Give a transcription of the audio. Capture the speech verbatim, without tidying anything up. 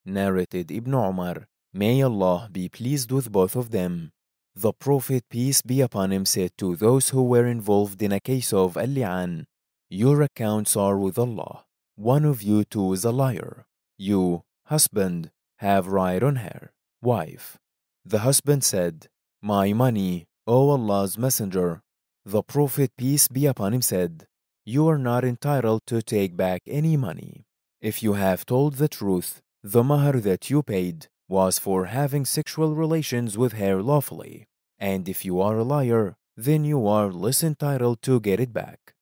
Narrated Ibn Umar, may Allah be pleased with both of them. The Prophet, peace be upon him, said to those who were involved in a case of al-li'an, your accounts are with Allah. One of you two is a liar. You, husband, have right on her. Wife. The husband said, my money, O Allah's Messenger. The Prophet, peace be upon him, said, you are not entitled to take back any money. If you have told the truth, the mahar that you paid was for having sexual relations with her lawfully. And if you are a liar, then you are less entitled to get it back.